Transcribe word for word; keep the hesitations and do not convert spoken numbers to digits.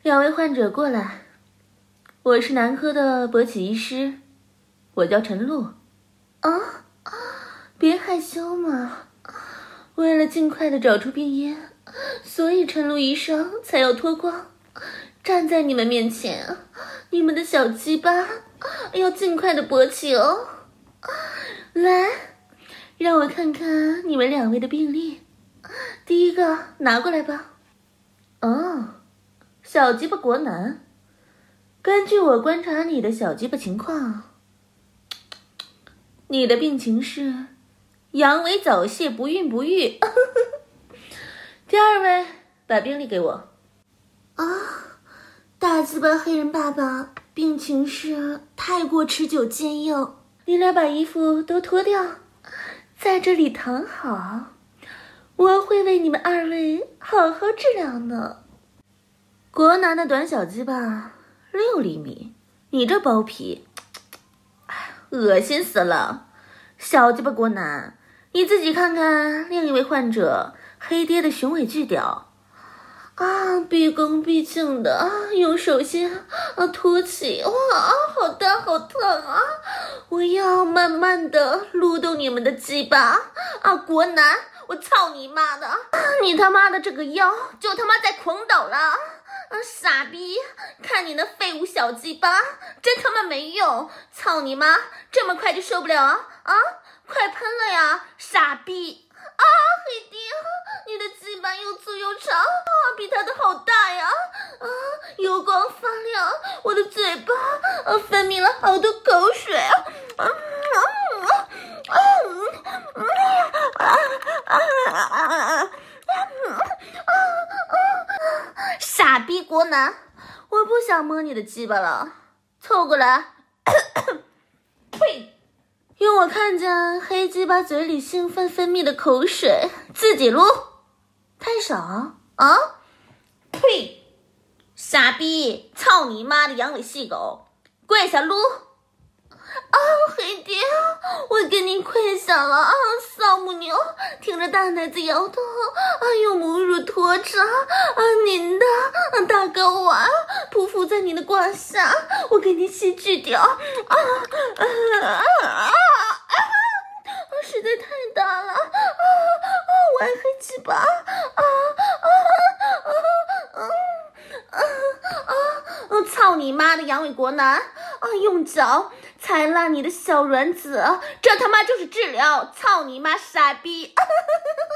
两位患者过来，我是男科的勃起医师，我叫陈露。啊，别害羞嘛，为了尽快的找出病因，所以陈露医生才要脱光，站在你们面前，你们的小鸡巴要尽快的勃起哦。来，让我看看你们两位的病历，第一个拿过来吧。哦，小鸡巴国男，根据我观察你的小鸡巴情况，你的病情是阳痿早泄不孕不育。第二位，把病历给我。啊，大鸡巴黑人爸爸，病情是太过持久坚硬，你俩把衣服都脱掉，在这里躺好，我会为你们二位好好治疗呢。国男的短小鸡巴六厘米，你这包皮，哎，恶心死了！小鸡巴国男，你自己看看另一位患者黑爹的雄伟巨屌啊，毕恭毕敬的用手心啊托起，哇，好大好疼啊！我要慢慢的撸动你们的鸡巴啊，国男，我操你妈的！你他妈的这个腰就他妈在狂抖了！啊，傻逼！看你那废物小鸡巴，真他妈没用！操你妈！这么快就受不了啊？啊，快喷了呀，傻逼！啊，黑爹，你的鸡巴又粗又长，啊，比他的好大呀！啊，油光发亮，我的嘴巴啊分泌了好多口水啊！啊啊啊啊啊啊啊！傻逼国男，我不想摸你的鸡巴了，凑过来。呸！用我看见黑鸡巴嘴里兴奋分泌的口水，自己撸，太少啊！呸！傻逼，操你妈的阳痿细狗，跪下撸！啊，黑爹，我给你跪下了啊！扫母牛，挺着大奶子摇头，啊，用母乳托着啊，您的大睾丸匍匐在你的胯下，我给你吸巨屌啊啊啊啊！实在太大了啊啊！我爱黑鸡巴啊啊啊啊啊啊！啊！操你妈的阳痿国男啊！用脚踩烂你的小卵子，这他妈就是治疗！操你妈傻逼！